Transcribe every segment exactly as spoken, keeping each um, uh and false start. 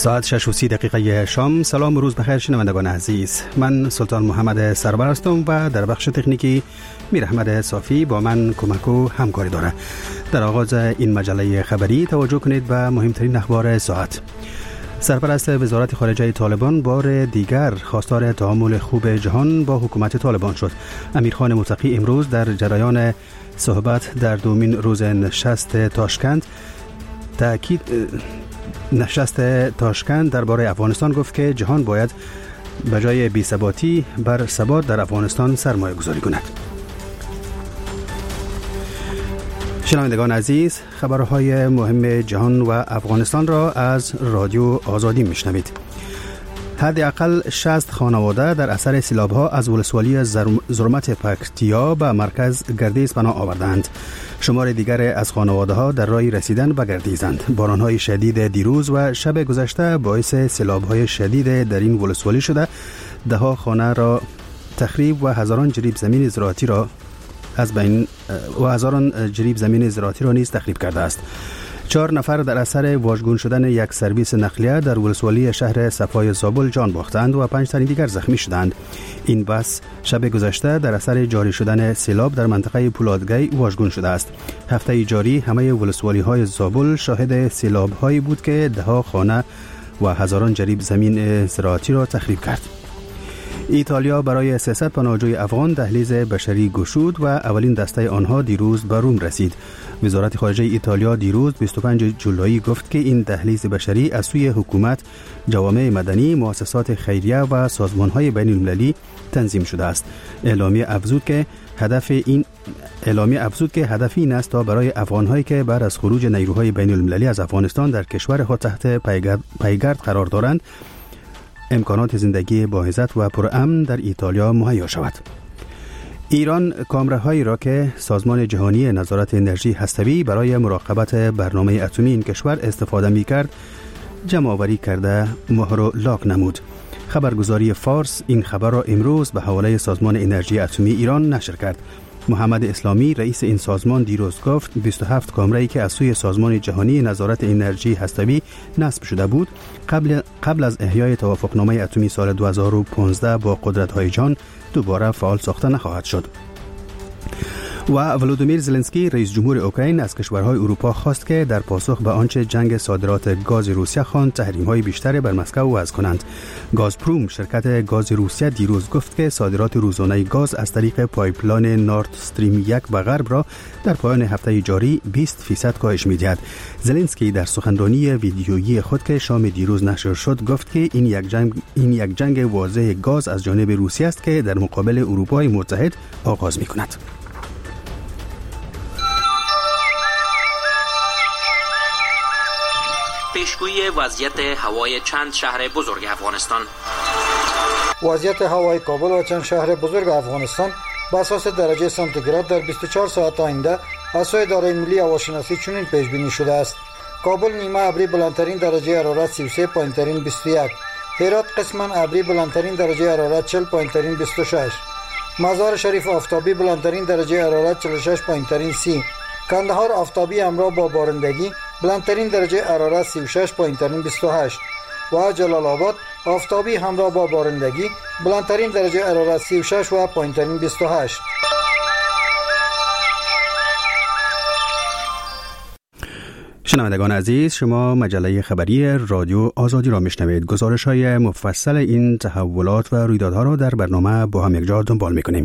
ساعت شش و سی دقیقه شام. سلام و روز بخیر شنوندگان عزیز، من سلطان محمد سرور هستم و در بخش تکنیکی میر احمد صافی با من کمک و همکاری داره. در آغاز این مجله خبری توجه کنید به مهمترین اخبار ساعت. سرپرست وزارت خارجه طالبان بار دیگر خواستار تعامل خوب جهان با حکومت طالبان شد. امیرخان متقی امروز در جریان صحبت در دومین روز نشست تاشکند تأکید نشست تاشکند درباره افغانستان گفت که جهان باید به جای بی‌ثباتی بر ثبات در افغانستان سرمایه گذاری کند. شنوندگان عزیز، خبرهای مهم جهان و افغانستان را از رادیو آزادی میشنوید. حداقل شصت خانواده در اثر سیلاب‌ها از ولسوالی زرمت پکتیا به مرکز گردیز پناه آوردند. شمار دیگر از خانواده‌ها در راه رسیدن به گردیزند. باران‌های شدید دیروز و شب گذشته باعث سیلاب‌های شدید در این ولسوالی شده، ده‌ها خانه را تخریب و هزاران جریب زمین زراعتی را از بین و هزاران جریب زمین زراعتی را نیز تخریب کرده است. چهار نفر در اثر واژگون شدن یک سرویس نقلیه در ولسوالی شهر صفای زابل جان باختند و پنج تن دیگر زخمی شدند. این بس شب گذشته در اثر جاری شدن سیلاب در منطقه پولادگی واژگون شده است. هفته جاری همه ولسوالی های زابل شاهد سیلاب هایی بود که ده‌ها خانه و هزاران جریب زمین زراعتی را تخریب کرد. ایتالیا برای سیصد پناهجوی افغان دهلیز بشری گشود و اولین دسته آنها دیروز به روم رسید. وزارت خارجه ایتالیا دیروز بیست و پنجم جولای گفت که این دهلیز بشری از سوی حکومت، جوامع مدنی، مؤسسات خیریه و سازمان‌های بین‌المللی تنظیم شده است. اعلامیه افزود که هدف این اعلامیه افزود که هدف این است تا برای افغان‌هایی که بعد از خروج نیروهای بین‌المللی از افغانستان در کشور خود تحت پیگرد, پیگرد قرار دارند، امکانات زندگی با عزت و پرامن در ایتالیا مهیا شود. ایران کامراهایی را که سازمان جهانی نظارت انرژی هسته‌ای برای مراقبت برنامه اتمی این کشور استفاده می‌کرد جمع آوری کرده مهر و لاک نمود. خبرگزاری فارس این خبر را امروز به حواله سازمان انرژی اتمی ایران نشر کرد. محمد اسلامی رئیس این سازمان دیروز گفت بیست و هفت کامره‌ای که از سوی سازمان جهانی نظارت انرژی هسته‌ای نصب شده بود قبل قبل از احیای توافقنامه اتمی سال دو هزار و پانزده با قدرت‌های جهان دوباره فعال ساخته نخواهد شد. و ولودیمیر زلنسکی رئیس جمهور اوکراین از کشورهای اروپا خواست که در پاسخ به آنچه جنگ صادرات گاز روسیه خواند تحریم‌های بیشتر بر مسکو وضع کنند. گازپروم شرکت گاز روسیه دیروز گفت که صادرات روزانه گاز از طریق پایپلاین نورد استریم یک به غرب را در پایان هفته جاری بیست فیصد کاهش می‌دهد. زلنسکی در سخنرانی ویدیویی خود که شام دیروز نشر شد گفت که این یک جنگ این یک جنگ واضح گاز از جانب روسیه است که در مقابل اروپای متحد آغاز می‌کند. پیشگویی وضعیت هوای چند شهر بزرگ افغانستان. وضعیت هوای کابل و چند شهر بزرگ افغانستان به اساس درجه سانتیگراد در بیست و چهار ساعت آینده از سوی اداره ملی هواشناسی چنین پیش بینی شده است: کابل نیمه ابری بلندترین درجه حرارت سی و سه پایین‌ترین بیست و یک، هرات قسما ابری بلندترین درجه حرارت چهل پایین‌ترین بیست و شش، مزار شریف آفتابی بلندترین درجه حرارت چهل و شش پایین‌ترین سی، کندهار آفتابی همراه با بارندگی بلندترین درجه حرارت سی و شش پایین‌ترین بیست و هشت و جلال آباد آفتابی همراه با بارندگی بلندترین درجه حرارت سی و شش و پایین‌ترین بیست و هشت. شنوندگان عزیز، شما مجله خبری رادیو آزادی را میشنوید. گزارش‌های مفصل این تحولات و رویدادها را در برنامه با هم یکجا دنبال می‌کنیم.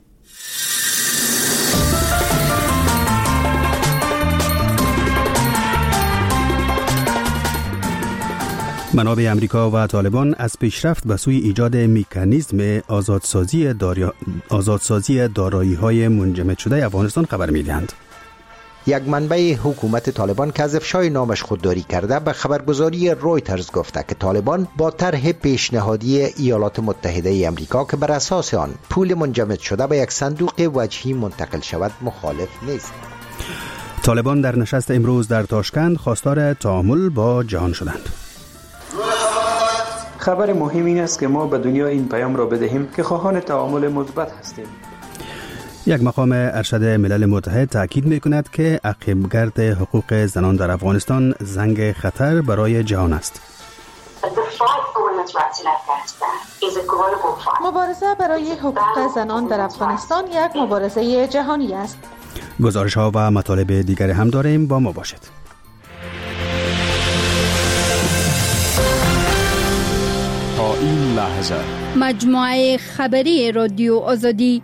منابع امریکا و طالبان از پیشرفت به سوی ایجاد مکانیزم آزادسازی داریا... آزادسازی دارایی‌های منجمد شده افغانستان خبر می‌دهند. یک منبع حکومت طالبان که از افشای نامش خودداری کرده به خبرگزاری رویترز گفته که طالبان با طرح پیشنهادی ایالات متحده امریکا که بر اساس آن پول منجمد شده به یک صندوق وجهی منتقل شود مخالف نیست. طالبان در نشست امروز در تاشکند خواستار تعامل با جهان شدند. خبر مهم این است که ما به دنیا این پیام را بدهیم که خواهان تعامل مثبت هستیم. یک مقام ارشد ملل متحد تاکید می‌کند که عقب‌گرد حقوق زنان در افغانستان زنگ خطر برای جهان است. مبارزه برای حقوق زنان در افغانستان یک مبارزه جهانی است. گزارش ها و مطالب دیگر هم داریم، با ما باشد. تا این لحظه مجموعه خبری رادیو آزادی.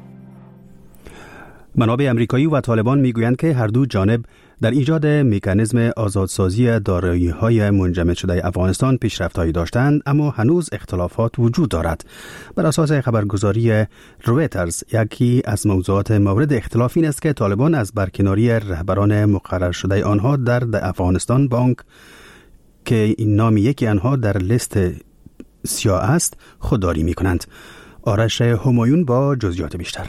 منابع امریکایی و طالبان میگویند که هر دو جانب در ایجاد مکانیزم آزادسازی دارایی‌های منجمد شده افغانستان پیشرفت‌هایی داشتند، اما هنوز اختلافات وجود دارد. بر اساس خبرگزاری رویترز، یکی از موضوعات مورد اختلاف این است که طالبان از برکناری رهبران مقرر شده آنها در افغانستان بانک که این نام یکی آنها در لیست سیاه است خودداری می‌کنند. آرش همایون با جزئیات بیشتر.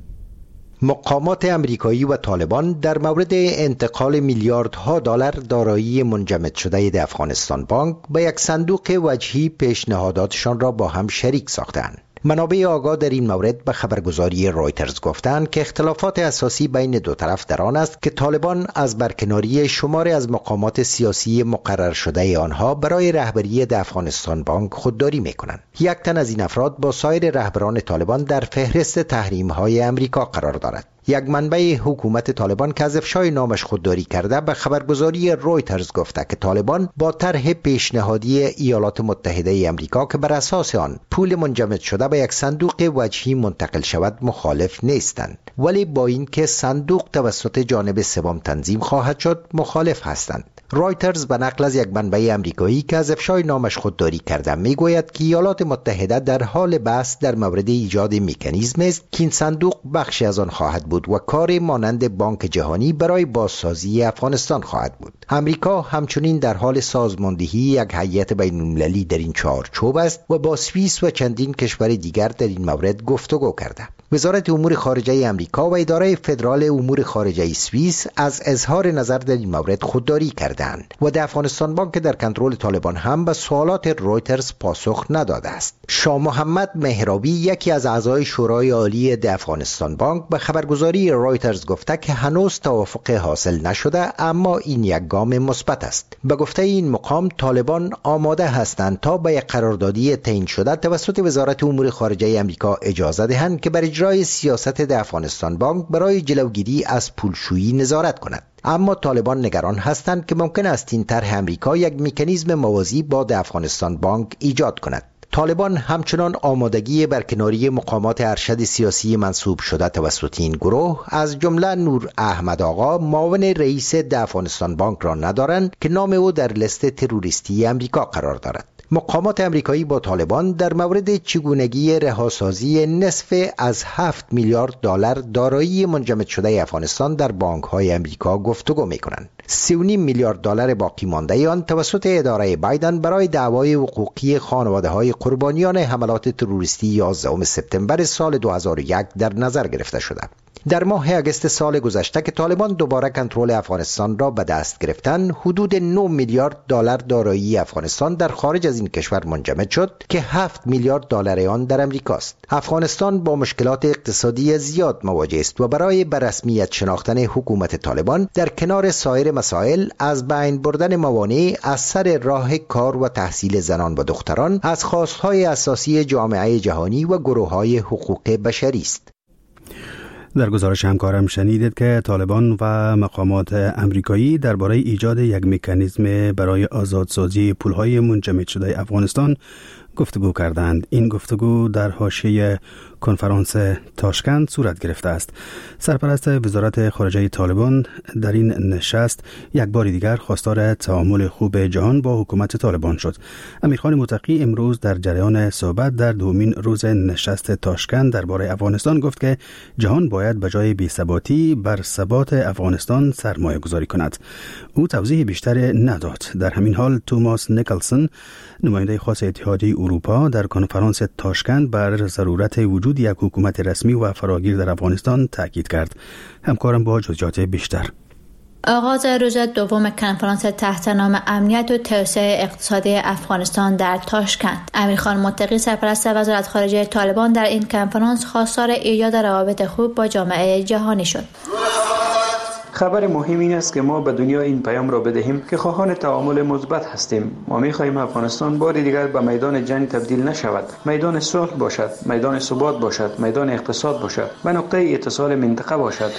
مقامات امریکایی و طالبان در مورد انتقال میلیاردها دلار دارایی منجمد شده افغانستان بانک به یک صندوق وجهی پیشنهاداتشان را با هم شریک ساختند. منابع آگاه در این مورد به خبرگزاری رویترز گفتند که اختلافات اساسی بین دو طرف در آن است که طالبان از برکناری شماری از مقامات سیاسی مقرر شده آنها برای رهبری افغانستان بانک خودداری می‌کنند. یک تن از این افراد با سایر رهبران طالبان در فهرست تحریم‌های امریکا قرار دارد. یک منبع حکومت طالبان که از افشای نامش خودداری کرده به خبرگزاری رویترز گفته که طالبان با طرح پیشنهادی ایالات متحده امریکا که بر اساس آن پول منجمد شده به یک صندوق وجهی منتقل شود مخالف نیستند، ولی با اینکه صندوق توسط جانب سوم تنظیم خواهد شد مخالف هستند. رویترز به نقل از یک منبع امریکایی که از افشای نامش خودداری کرده میگوید که ایالات متحده در حال بحث در مورد ایجاد مکانیزم است که این صندوق بخشی از آن خواهد بود و کار مانند بانک جهانی برای بازسازی افغانستان خواهد بود. امریکا همچنین در حال سازماندهی یک هیئت بین‌المللی در این چارچوب است و با سوئیس و چندین کشور دیگر در این مورد گفتگو کرده. وزارت امور خارجه امریکا و اداره فدرال امور خارجه سوئیس از اظهار نظر در این مورد خودداری کردند و در افغانستان بانک در کنترل طالبان هم به سوالات رویترز پاسخ نداده است. شاه محمد مهرابی، یکی از اعضای شورای عالی در افغانستان بانک، به خبرگزاری رویترز گفته که هنوز توافق حاصل نشده، اما این یک گام مثبت است. به گفته این مقام طالبان آماده هستند تا به یک قراردادی تعیین شده توسط وزارت امور خارجه امریکا اجازه دهند که بر اجرای سیاست در افغانستان بانک برای جلوگیری از پولشویی نظارت کند. اما طالبان نگران هستند که ممکن است این طرح امریکا یک مکانیزم موازی با در افغانستان بانک ایجاد کند. طالبان همچنان آمادگی برکناری مقامات ارشد سیاسی منصوب شده توسط این گروه از جمله نور احمد آقا، معاون رئیس در افغانستان بانک را ندارند که نام او در لیست تروریستی امریکا قرار دارد. مقامات امریکایی با طالبان در مورد چگونگی رهاسازی نصف از هفت میلیارد دلار دارایی منجمد شده افغانستان در بانک‌های امریکا گفتگو می‌کنند. سه و نیم میلیارد دلار باقی مانده آن توسط اداره بایدن برای دعوای حقوقی خانواده‌های قربانیان حملات تروریستی یازدهم سپتامبر سال دو هزار و یک در نظر گرفته شده. در ماه اگست سال گذشته که طالبان دوباره کنترل افغانستان را به دست گرفتند، حدود نه میلیارد دلار دارایی افغانستان در خارج از این کشور منجمد شد که هفت میلیارد دلار آن در امریکاست. افغانستان با مشکلات اقتصادی زیاد مواجه است و برای به رسمیت شناختن حکومت طالبان در کنار سایر مسائل از بین بردن موانع از سر راه کار و تحصیل زنان و دختران از خواستهای اساسی جامعه جهانی و گروه‌های حقوق بشری است. در گزارش همکارم شنیدید که طالبان و مقامات امریکایی درباره ایجاد یک مکانیزم برای آزادسازی پولهای منجمد شده افغانستان گفتگو کردند. این گفتگو در حاشیه کنفرانس تاشکند صورت گرفته است. سرپرست وزارت خارجه طالبان در این نشست یک بار دیگر خواستار تعامل خوب جهان با حکومت طالبان شد. امیرخان متقی امروز در جریان صحبت در دومین روز نشست تاشکند درباره افغانستان گفت که جهان باید به جای بی‌ثباتی بر ثبات افغانستان سرمایه گذاری کند. او توضیح بیشتر نداد. در همین حال توماس نیکلسون، نماینده خاص اتحادیه اروپا، در کنفرانس تاشکند بر ضرورت وجود یک حکومت رسمی و فراگیر در افغانستان تاکید کرد. همکارم با جزئیات بیشتر. آغاز روز دوم کنفرانس تحت نام امنیت و توسعه اقتصادی افغانستان در تاشکند. امیرخان متقی، سرپرست وزارت خارجه طالبان، در این کنفرانس خواستار ایجاد روابط خوب با جامعه جهانی شد. خبر مهم این است که ما به دنیا این پیام را بدهیم که خواهان تعامل مثبت هستیم. ما می‌خواهیم افغانستان بار دیگر به میدان جنگ تبدیل نشود، میدان صلح باشد، میدان ثبات باشد، میدان اقتصاد باشد و نقطه اتصال منطقه باشد.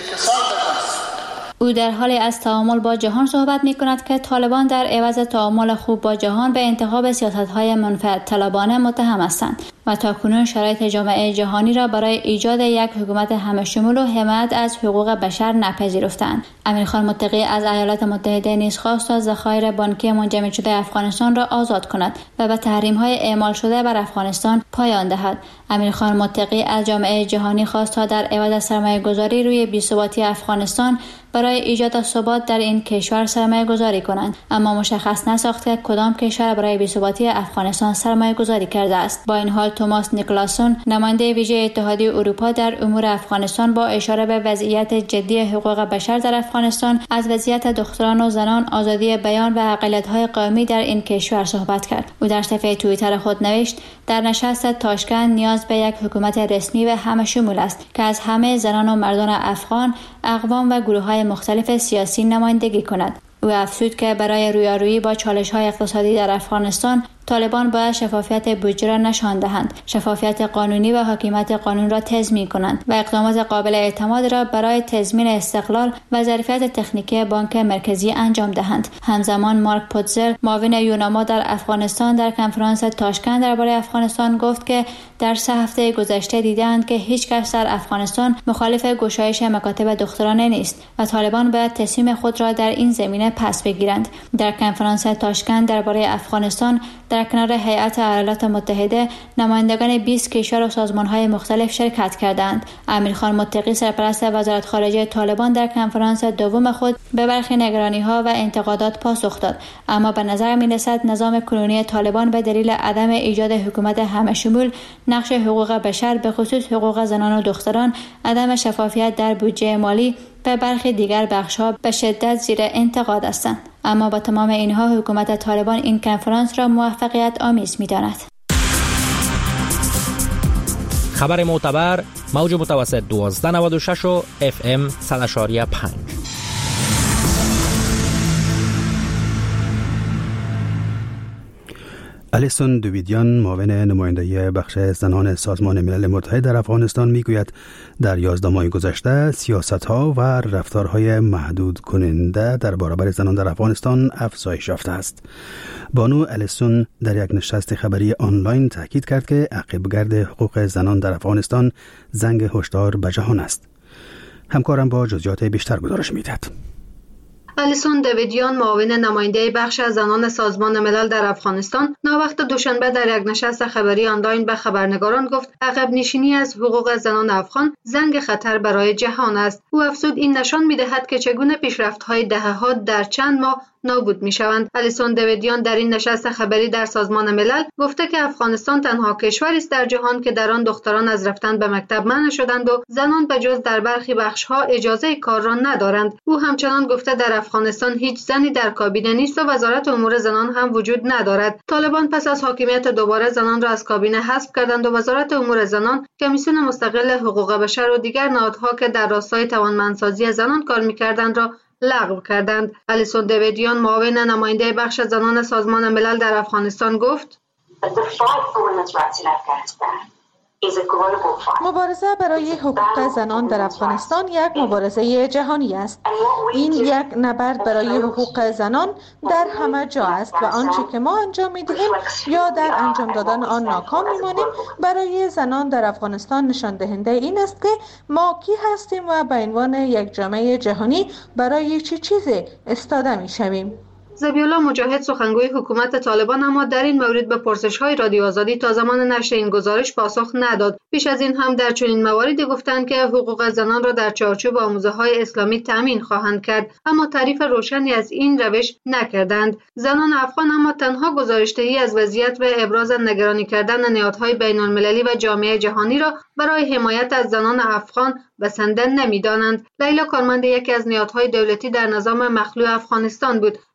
او در حالی از تعامل با جهان صحبت می کند که طالبان در عوض تعامل خوب با جهان به انتخاب سیاست‌های منفعت طلبانه متهم هستند و تاکنون شرایط جامعه جهانی را برای ایجاد یک حکومت همه‌شمول و حمایت از حقوق بشر نپذیرفتند. امیرخان متقی از ایالات متحده نیز خواست تا ذخایر بانکی منجمد شده افغانستان را آزاد کند و به تحریم‌های اعمال شده بر افغانستان پایان دهد. امیرخان متقی از جامعه جهانی خواست تا در عوض سرمایه‌گذاری روی بی‌ثباتی افغانستان برای ایجاد ثبات در این کشور سرمایه گذاری کنند، اما مشخص نساخت که کدام کشور برای بی‌ثباتی افغانستان سرمایه گذاری کرده است. با این حال توماس نیکلاسون، نماینده ویژه اتحادیه اروپا در امور افغانستان، با اشاره به وضعیت جدی حقوق بشر در افغانستان، از وضعیت دختران و زنان، آزادی بیان و اقلیت‌های قومی در این کشور صحبت کرد. او در صفحه توییتر خود نوشت: در نشست تاشکند نیاز به یک حکومت رسمی و همه‌شمول است که از همه زنان و مردان افغان، اقوام و گروه‌های مختلف سیاسی نمایندگی کند. او افزود که برای رویارویی با چالش‌های اقتصادی در افغانستان، طالبان باید شفافیت بودجه را نشان دهند، شفافیت قانونی و حاکمیت قانون را تضمین کنند و اقدامات قابل اعتماد را برای تضمین استقلال و ظرفیت تکنیکی بانک مرکزی انجام دهند. همزمان مارک پوتزر، معاون یوناما در افغانستان، در کنفرانس تاشکند درباره افغانستان گفت که در سه هفته گذشته دیدند که هیچ کس در افغانستان مخالف گشایش مکاتب دخترانه نیست و طالبان باید تصمیم خود را در این زمینه پس بگیرند. در کنفرانس تاشکند درباره افغانستان در کنار هیئت ایالات متحده، نمایندگان بیست کشور و سازمان‌های مختلف شرکت کردند. امیرخان متقی، سرپرست وزارت خارجه طالبان، در کنفرانس دوم خود به برخی نگرانی‌ها و انتقادات پاسخ داد، اما به نظر می‌رسد نظام کنونی طالبان به دلیل عدم ایجاد حکومت همه‌شمول، نقش حقوق بشر به خصوص حقوق زنان و دختران، عدم شفافیت در بودجه مالی و برخی دیگر بخش‌ها به شدت زیر انتقاد هستند. اما با تمام اینها حکومت طالبان این کنفرانس را موفقیت آمیز می‌داند. خبر معتبر، موج متوسط دوازده نود و شش و اف ام صد و پنج. الیسون دویدیان، معاون نماینده بخش زنان سازمان ملل متحد در افغانستان، میگوید در یازده ماه گذشته سیاست‌ها و رفتارهای محدود کننده در برابر زنان در افغانستان افزایش یافته است. بانو الیسون در یک نشست خبری آنلاین تاکید کرد که عقب‌گرد حقوق زنان در افغانستان زنگ هشدار به جهان است. همکارم با جزئیات بیشتر گزارش می‌دهد. الیسون دویدیان، معاون نماینده بخش زنان سازمان ملل در افغانستان، ناوقت دوشنبه در یک نشست خبری آنلاین به خبرنگاران گفت عقب نشینی از حقوق زنان افغان زنگ خطر برای جهان است. او افزود این نشان می‌دهد که چگونه پیشرفت‌های دهه‌ها در چند ماه نابود می‌شوند. الیسون دویدیان در این نشست خبری در سازمان ملل گفته که افغانستان تنها کشوری است در جهان که در آن دختران از رفتن به مکتب منع شدند و زنان به جز در برخی بخش‌ها اجازه کار را ندارند. او همچنان گفته در افغانستان هیچ زنی در کابینه نیست و وزارت امور زنان هم وجود ندارد. طالبان پس از حاکمیت دوباره زنان را از کابینه حذف کردند و وزارت امور زنان، کمیسیون مستقل حقوق بشر و دیگر نهادها که در راستای توانمندسازی زنان کار می‌کردند را لغو کردند. الیسون دویدیان، معاون نماینده بخش زنان سازمان ملل در افغانستان گفت مبارزه برای حقوق زنان در افغانستان یک مبارزه جهانی است. این یک نبرد برای حقوق زنان در همه جا است و آنچه که ما انجام می‌دهیم یا در انجام دادن آن ناکام می‌مانیم برای زنان در افغانستان نشان دهنده این است که ما کی هستیم و به عنوان یک جامعه جهانی برای چه چیزی ایستاده می‌شویم. ذبیح‌الله مجاهد، سخنگوی حکومت طالبان، اما در این مورد به پرسش‌های رادیو آزادی تا زمان نشر این گزارش پاسخ نداد. پیش از این هم در چنین مواردی گفتند که حقوق زنان را در چارچوب آموزه‌های اسلامی تامین خواهند کرد، اما تعریف روشنی از این روش نکردند. زنان افغان اما تنها گزارش‌دهی از وضعیت و ابراز نگرانی کردن نهادهای بین‌المللی و جامعه جهانی را برای حمایت از زنان افغان بسنده نمی‌دانند. لیلا کارمند یکی از نهادهای دولتی در نظام مخلوع افغانستان بود.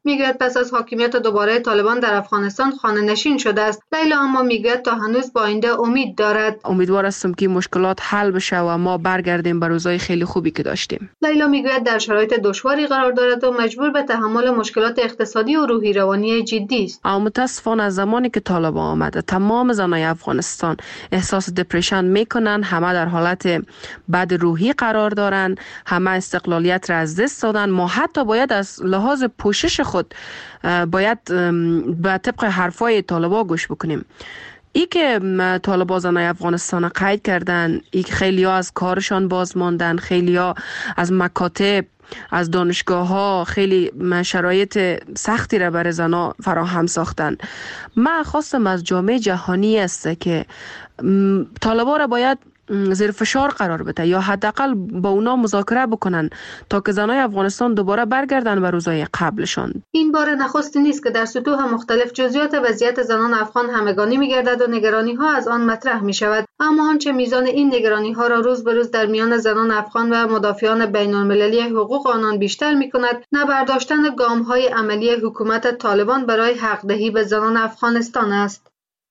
میگوید پس از حاکمیت دوباره طالبان در افغانستان خانه نشین شده است. لیلا اما میگوید تا هنوز با آینده امید دارد. امیدوار هستم که مشکلات حل بشه و ما برگردیم به روزهای خیلی خوبی که داشتیم. لیلا میگوید در شرایط دشواری قرار دارد و مجبور به تحمل مشکلات اقتصادی و روحی روانی جدی است. اما متاسفانه از زمانی که طالبان آمده تمام زنای افغانستان احساس دپرشن میکنن، همه در حالت بد روحی قرار دارن، همه استقلالیت را از دست دادن. ما حتی باید از لحاظ پوشش خود باید به طبق حرفای طالبان گوش بکنیم. ای که طالبان زنای افغانستان قید کردن، ای که خیلی ها از کارشان باز ماندن، خیلی ها از مکاتب، از دانشگاه ها خیلی شرایط سختی را برای زنها فراهم ساختن. من خواستم از جامعه جهانی است که طالبان را باید زیر فشار قرار بده یا حداقل با اونا مذاکره بکنن تا که زنای افغانستان دوباره برگردن به روزای قبلشان. این بار نخستی نیست که در سطوح مختلف جزئیات وضعیت زنان افغان همگانی می‌گردد و نگرانی ها از آن مطرح می شود. اما آنچه میزان این نگرانی ها را روز به روز در میان زنان افغان و مدافعان بین‌المللی حقوق آنان بیشتر می‌کند، نبرداشتن گام‌های عملی حکومت طالبان برای حق‌دهی به زنان افغانستان است.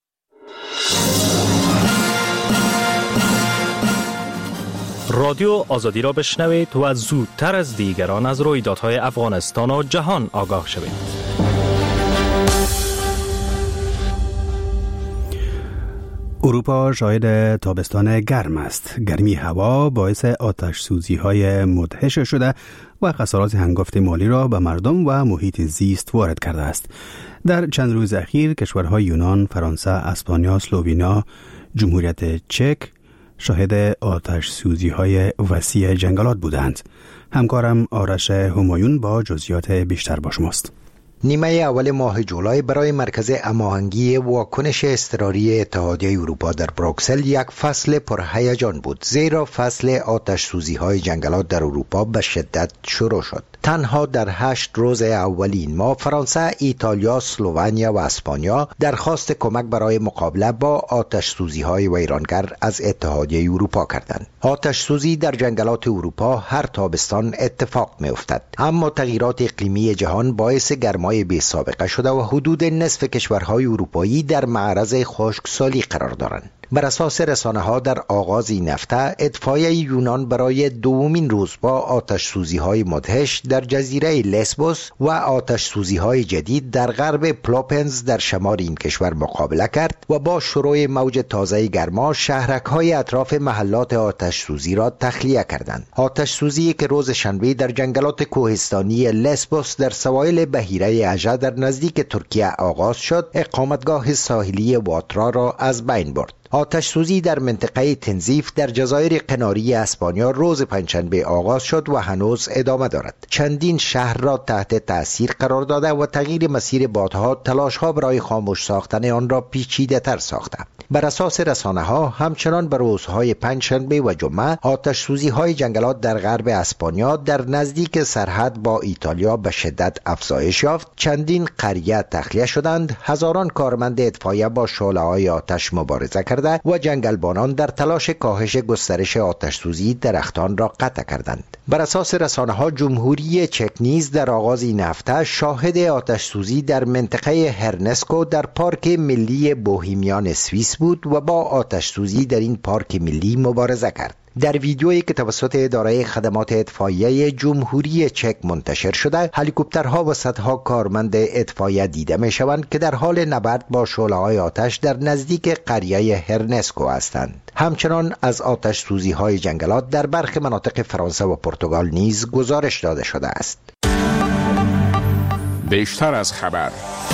رادیو آزادی را بشنوید و زودتر از دیگران از رویدادهای افغانستان و جهان آگاه شوید. اروپا شاهد تابستان گرم است. گرمی هوا باعث آتش سوزی های مدهش شده و خسارات هنگفت مالی را به مردم و محیط زیست وارد کرده است. در چند روز اخیر کشورهای یونان، فرانسه، اسپانیا، اسلوونیا، جمهوریت چک شاهد آتش سوزی های وسیع جنگلات بودند. همکارم آرش همایون با جزئیات بیشتر با شماست. نیمه اول ماه جولای برای مرکز هماهنگی واکنش اضطراری اتحادیه اروپا در بروکسل یک فصل پرهیجان بود، زیرا فصل آتش سوزی های جنگلات در اروپا به شدت شروع شد. تنها در هشت روز اولین ماه فرانسه، ایتالیا، اسلوونیا و اسپانیا درخواست کمک برای مقابله با آتش سوزی های ویرانگر از اتحادیه اروپا کردند. آتش سوزی در جنگلات اروپا هر تابستان اتفاق می افتد، اما تغییرات اقلیمی جهان باعث گرمای بی سابقه شده و حدود نصف کشورهای اروپایی در معرض خشکسالی قرار دارند. بر اساس رسانه ها در آغاز این هفته اطفایه یونان برای دومین روز با آتش سوزی های مدهش در جزیره لسبوس و آتش سوزی های جدید در غرب پلوپنز در شمال این کشور مقابله کرد و با شروع موج تازه گرما شهرک های اطراف محلات آتش سوزی را تخلیه کردند. آتش سوزی که روز شنبه در جنگلات کوهستانی لسبوس در سواحل بحیره اژه در نزدیک ترکیه آغاز شد، اقامتگاه ساحلی واترا را از بین برد. آتش سوزی در منطقه تنزیف در جزایر قناری اسپانیا روز پنجشنبه آغاز شد و هنوز ادامه دارد. چندین شهر را تحت تأثیر قرار داده و تغییر مسیر بادها تلاش‌ها برای خاموش ساختن آن را پیچیده‌تر ساخته. بر اساس رسانه‌ها همچنان بر روزهای پنجشنبه و جمعه آتش سوزی های جنگلات در غرب اسپانیا در نزدیک سرحد با ایتالیا به شدت افزایش یافت. چندین قریه تخلیه شدند، هزاران کارمند اطفائیه با شعله‌های آتش مبارزه کرده و جنگلبانان در تلاش کاهش گسترش آتش سوزی درختان را قطع کردند. بر اساس رسانه‌ها جمهوری چک نیز در آغاز این هفته شاهد آتش سوزی در منطقه هرنسکو در پارک ملی بوهیمیان سوئیس بود و با آتش سوزی در این پارک ملی مبارزه کرد. در ویدیویی که توسط اداره خدمات اطفائیه جمهوری چک منتشر شده، هلیکوپترها و صدها کارمند اطفائیه دیده می شوند که در حال نبرد با شعله‌های آتش در نزدیک قریه هرنسکو هستند. همچنان از آتش سوزی های جنگلات در برخی مناطق فرانسه و پرتغال نیز گزارش داده شده است. بیشتر از خبر.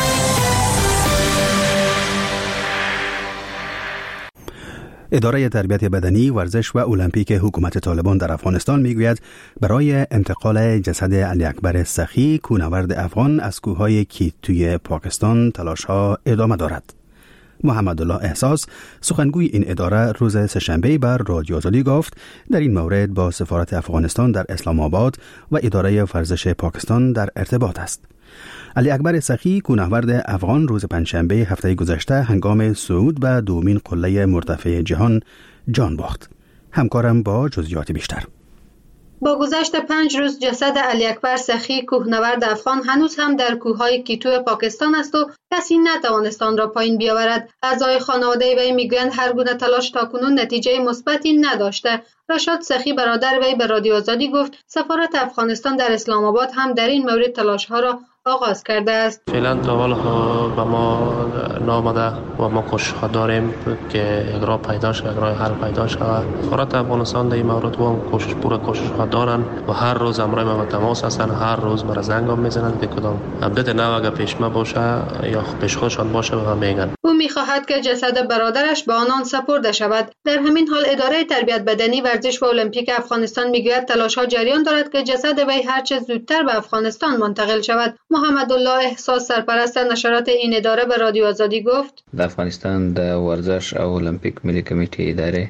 اداره تربیت بدنی، ورزش و المپیک حکومت طالبان در افغانستان میگوید برای انتقال جسد علی اکبر سخی، کوهنورد افغان، از کوههای کیتوی پاکستان تلاش‌ها ادامه دارد. محمد الله احساس، سخنگوی این اداره، روز سه‌شنبه بر رادیو آزادی گفت در این مورد با سفارت افغانستان در اسلام آباد و اداره ورزش پاکستان در ارتباط است. علی اکبر سخی، کوهنورد افغان، روز پنجشنبه هفته گذشته هنگام صعود به دومین قله مرتفع جهان جان باخت. همکارم با جزئیات بیشتر. با گذشت پنج روز جسد علی اکبر سخی کوهنورد افغان هنوز هم در کوههای کیتو پاکستان است و کسی نتوانست آن را پایین بیاورد. اعضای خانواده وی میگویند هر گونه تلاش تاکنون نتیجه مثبتی نداشته. رشاد سخی برادر وی به رادیو آزادی گفت سفارت افغانستان در اسلام آباد هم در این مورد تلاش‌ها را آغاز کرده است. فعلا تا حال به ما نامده و ما کوشش داریم که یک راه پیدا شود، یک راه حل پیدا شود. سفارت افغانستان در این مورد و کوشش پورا کوشش دارن و هر روز امروز ما تماس هستن، هر روز مرا زنگ میزنن که کدام اپدیت نو اگه پیش ما باشه یا پیش خودشان باشه به ما میگن. او میخواهد که جسد برادرش به آنان سپرده شود. در همین حال اداره تربیت بدنی ورزش و المپیک افغانستان میگوید تلاش‌ها جریان دارد که جسد وی هر چه زودتر به افغانستان منتقل شود. محمد الله احساس سرپرست نشرات این اداره به رادیو آزادی گفت د افغانستان د ورزش او المپیک ملي کمیټې اداره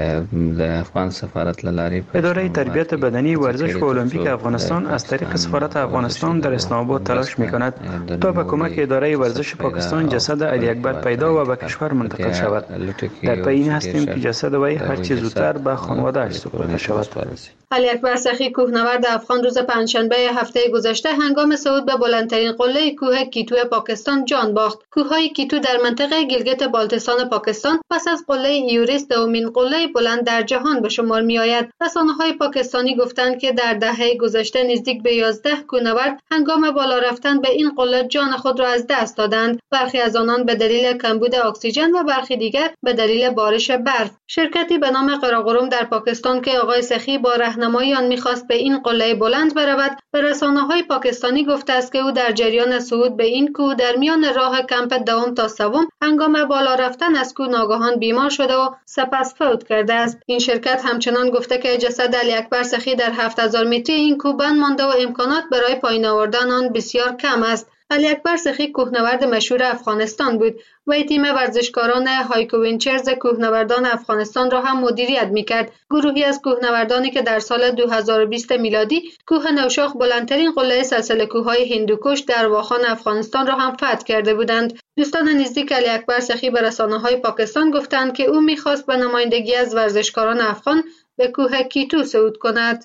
د افغان سفارت لاری اداره تربیت بدنی ورزش و المپیک افغانستان از طریق سفارت افغانستان در اسلام آباد تلاش می‌کند تا با کمک اداره ورزش پاکستان جسد علی اکبر پیدا و به کشور منتقل شود. در پی این هستیم که جسد وی هر چه زودتر به خانواده‌اش سپرده شود. علی اکبر سخی کوهنورد افغان روز پنجشنبه هفته گذشته هنگام صعود به بلندترین قله کوه کیتو پاکستان جان باخت. کوههای کیتو در منطقه گیلگیت بالتستان پاکستان پس از قله ایوریس دومین قله بلند در جهان به شمار می آید. رسانه‌های پاکستانی گفتند که در دهه گذشته نزدیک به یازده کوهنورد هنگام بالا رفتن به این قله جان خود را از دست دادند. برخی از آنان به دلیل کمبود اکسیژن و برخی دیگر به دلیل بارش برف. شرکتی به نام قراقرم در پاکستان که آقای سخی با راهنمایی آن می‌خواست به این قله بلند برود، به رسانه‌های پاکستانی گفته است که او در جریان صعود به این کوه در میان راه کمپ دوم تا سوم هنگام بالا رفتن از کوه ناگهان بیمار شده و سپس فوت کرده است. این شرکت همچنان گفته که جسد علی اکبر سخی در هفت هزار متری این کوه بند مانده و امکانات برای پایین آوردن آن بسیار کم است. علی اکبر سخی کوهنورد مشهور افغانستان بود. وی تیم ورزشکاران هایکو وینچرز کوهنوردان افغانستان را هم مدیریت می‌کرد. گروهی از کوهنوردانی که در سال دو هزار و بیست میلادی کوه نوشاخ بلندترین قله سلسله کوههای هندوکش در واخان افغانستان را هم فتح کرده بودند. دوستان نزدیک علی اکبر سخی به رسانه‌های پاکستان گفتند که او می‌خواست به نمایندگی از ورزشکاران افغان به کوه کیتو صعود کند.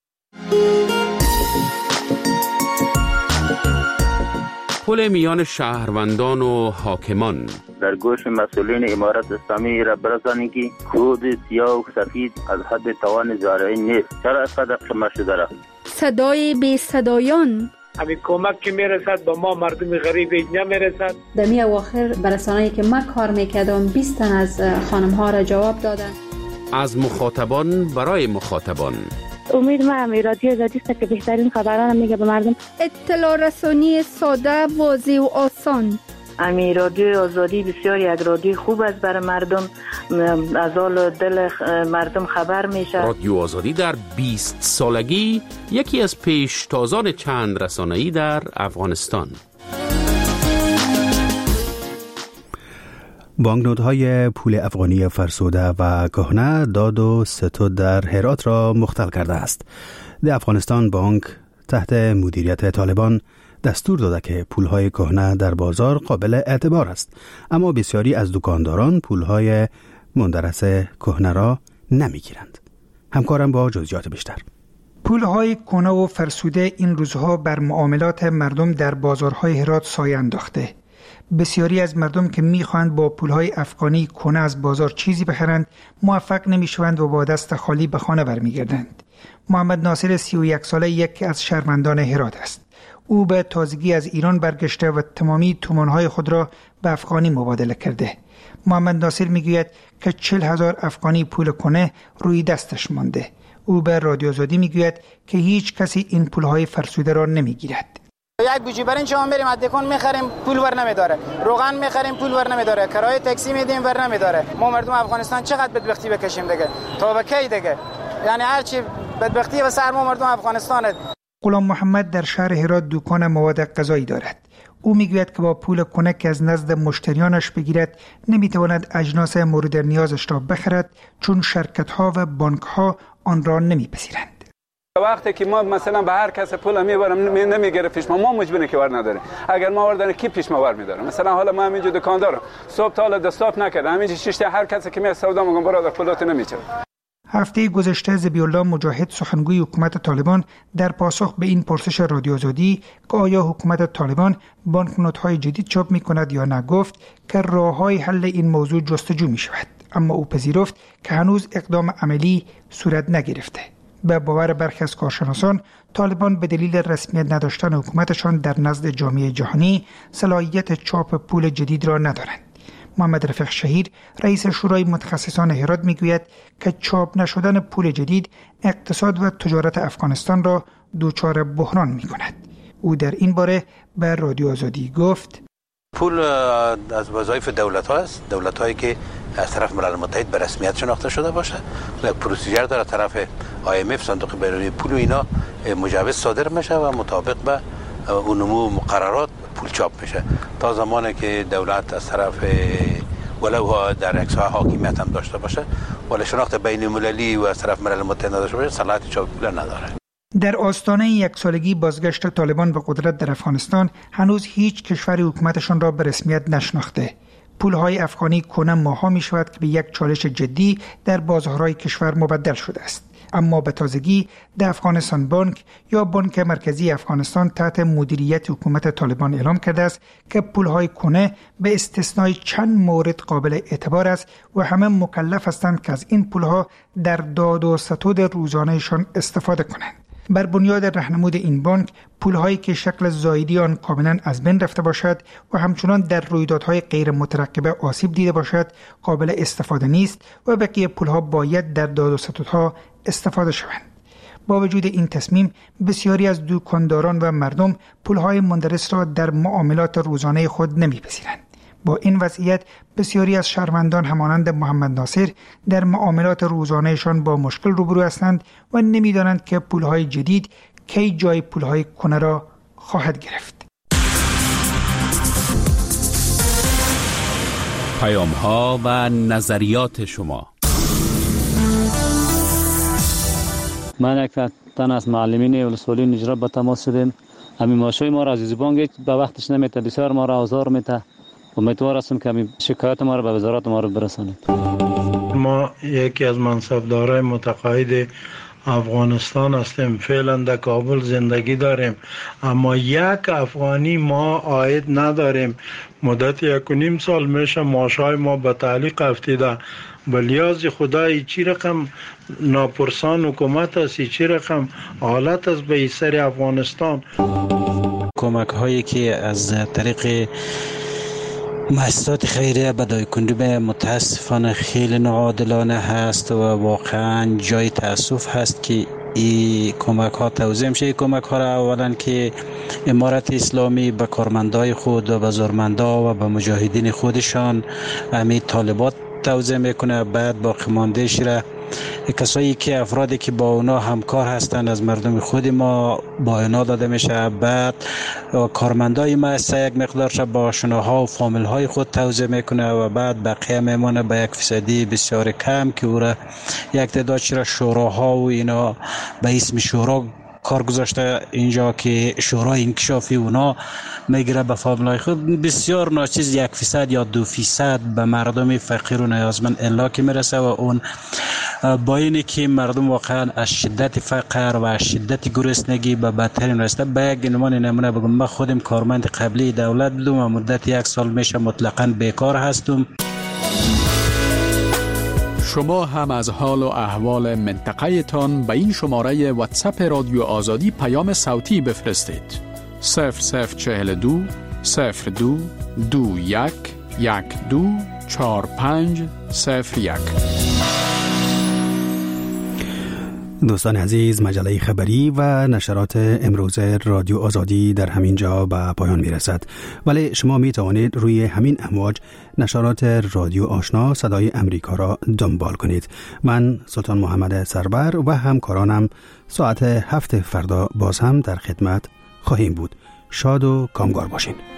پل میان شهروندان و حاکمان در گوش مسئولین امارت اسلامی را برسانید که کود سیاه و سفید از حد توان زارعی نیست. چرا اینقدر قمه شده را؟ صدای بی صدایان همین کمک که میرسد به ما مردم غریب اینجا میرسد. در می اواخر برسانه‌ای که من کار میکردم بیست تن از خانم ها را جواب دادن. از مخاطبان برای مخاطبان. امید ما هم رادیو آزادی است که بهترین خبران میگه به مردم. اطلاع رسانی ساده، واضح و آسان. امی رادیو آزادی بسیار یک رادیو خوب است برای مردم، از حال دل مردم خبر میشه. رادیو آزادی در بیست سالگی یکی از پیشتازان چند رسانه‌ای در افغانستان. بانکنوت‌های پول افغانی فرسوده و کهنه داد و ستود در هرات را مختل کرده است. در افغانستان بانک تحت مدیریت طالبان دستور داده که پولهای کهنه در بازار قابل اعتبار است، اما بسیاری از دکانداران پولهای مندرس کهنه را نمیگیرند. همکارم با جزئیات بیشتر. پولهای کهنه و فرسوده این روزها بر معاملات مردم در بازارهای هرات سایه انداخته. بسیاری از مردم که میخواهند با پولهای افغانی کهنه از بازار چیزی بخرند موفق نمیشوند و با دست خالی به خانه برمیگردند. محمد ناصر سی و یک ساله یکی از شهروندان هرات است. او به تازگی از ایران برگشته و تمامی تومانهای خود را به افغانی مبادله کرده. محمد ناصر میگوید که چل هزار افغانی پول کهنه روی دستش مانده. او به رادیو آزادی میگوید که هیچ کسی این پولهای فرسوده را نمیگیرد. یک گوجه برنج شما میریم از دکان میخریم پول ور نمیداره، روغن میخریم پول ور نمیداره، کرایه تاکسی میدیم ور نمیداره. ما مردم افغانستان چقدر بدبختی بکشیم دیگه تا به کی دیگه؟ یعنی هر چی بدبختی و سر ما مردم افغانستانه. غلام محمد در شهر هرات دکان مواد غذایی دارد. او میگوید که با پول کهنه که از نزد مشتریانش بگیرد نمیتواند اجناس مورد نیازش را بخرد چون شرکت‌ها و بانک‌ها آن را نمیپذیرند. وقتی که ما مثلا به هر کس پول میبرم نمیگیره پیش ما، ما مجبوریم که ور نداره. اگر ما وردن کی پیش ما ور میداره؟ مثلا حالا ما همینجا دکاندارم صبح تا حالا دستاپ نکردم، همینجا شش تا هر کسی که می سودا میگم برادر پولات نمیچه. هفته گذشته ذبیح‌الله مجاهد سخنگوی حکومت طالبان در پاسخ به این پرسش رادیو آزادی که آیا حکومت طالبان بانکنوت‌های جدید چاپ می‌کند یا نه گفت که راه‌های حل این موضوع جستجو می‌شود، اما او پذیرفت که هنوز اقدام عملی صورت نگرفته. به باور برخی از کارشناسان طالبان به دلیل رسمیت نداشتن حکومتشان در نزد جامعه جهانی صلاحیت چاپ پول جدید را ندارند. محمد رفیق شهیر رئیس شورای متخصصان هرات میگوید که چاپ نشدن پول جدید اقتصاد و تجارت افغانستان را دوچار بحران میکند. او در این باره به رادیو آزادی گفت: پول از وظایف دولت ها است، دولت هایی که از طرف ملل متحد به رسمیت شناخته شده باشه، یک پروسیجر داره طرف آی ام اف، صندوق بین‌المللی پول و اینا مجوز صادر میشه و مطابق به اون نمو مقررات پول چاپ میشه. تا زمانی که دولت از طرف ولو در اکسای حاکمیت هم داشته باشه ولی شناخت بین المللی و از طرف ملل متحد نداشته باشه، صلاحیت چاپ پول نداره. در آستانه یک سالگی بازگشت طالبان به قدرت در افغانستان هنوز هیچ کشوری حکومتشان را به رسمیت نشناخته. پولهای افغانی کهنه ماها می شود که به یک چالش جدی در بازارهای کشور مبدل شده است. اما به تازگی در افغانستان بانک یا بانک مرکزی افغانستان تحت مدیریت حکومت طالبان اعلام کرده است که پولهای کهنه به استثنای چند مورد قابل اعتبار است و همه مکلف هستند که از این پولها در داد و ستد روزانهشان استفاده کنند. بر بنیاد راهنمود این بانک، پولهایی که شکل زایدی آن کاملا از بین رفته باشد و همچنان در رویدادهای غیر مترقبه آسیب دیده باشد قابل استفاده نیست و بقیه پولها باید در داد و ستدها استفاده شوند. با وجود این تصمیم، بسیاری از دکانداران و مردم پولهای مندرس را در معاملات روزانه خود نمی‌پذیرند. با این وضعیت بسیاری از شهروندان همانند محمد ناصر در معاملات روزانهشان با مشکل روبرو هستند و نمی‌دانند که پولهای جدید کی جای پولهای کهنه را خواهد گرفت. پیام‌ها و نظریات شما. من یک تن از معلمین ولسوالی نجرا با تماس شدیم. همین ماشوی ما را از بانک به وقتش نمیته، بسیار ما را آزار میته. امیدوار هستم که همین شکایت ما را به وزارت ما را برسانید. ما یکی از منصبدارای متقاعد افغانستان هستیم، فعلا در کابل زندگی داریم، اما یک افغانی ما عاید نداریم. مدت یک و نیم سال میشه ماشای ما به تعلیق افتیده. بلیاز خدای چی رقم ناپرسان حکومت است، چی رقم حالت است به سر افغانستان. کمک هایی که از طریق مؤسسات خیریه به دایکنده متاسفانه خیلی ناعادلانه هست و واقعا جای تاسف هست که این کمک ها توزیع میشه. کمک ها را اولا که امارت اسلامی به کارمندای خود و به زورمندا و به مجاهدین خودشان امی طالبات توزیع میکنه، بعد باقی ماندهش را کسایی که افرادی که با اونا همکار هستند از مردم خود ما با اینا داده میشه، بعد کارمندای مؤسسه یک مقدارش با آشناها و فامیل های خود توزیع میکنه و بعد بقیه میمونه به یک فیصدی بسیار کم که او را یک تعدادش را شوراها و اینا به اسم شورا کار گذاشته اینجا که شورای انکشافی اونا میگیره به فامیلای خود. بسیار ناچیز یک فیصد یا دو فیصد به مردم فقیر و نیازمند الاکی میرسه و اون با اینی که مردم واقعا از شدت فقر و از شدت گرسنگی به بدترین رسیده. به یک نمونه نمونه بگم، من خودم کارمند قبلی دولت بودم و مدت یک سال میشه مطلقاً بیکار هستم. شما هم از حال و احوال منطقه تان به این شماره واتساپ رادیو آزادی پیام صوتی بفرستید. صفر صفر چهل دو صفر دو دو یک یک دو چهار پنج صفر یک. دوستان عزیز، مجله خبری و نشرات امروز رادیو آزادی در همین جا به پایان می رسد، ولی شما می توانید روی همین امواج نشرات رادیو آشنا صدای امریکا را دنبال کنید. من سلطان محمد سربر و همکارانم ساعت هفت فردا باز هم در خدمت خواهیم بود. شاد و کامگار باشین.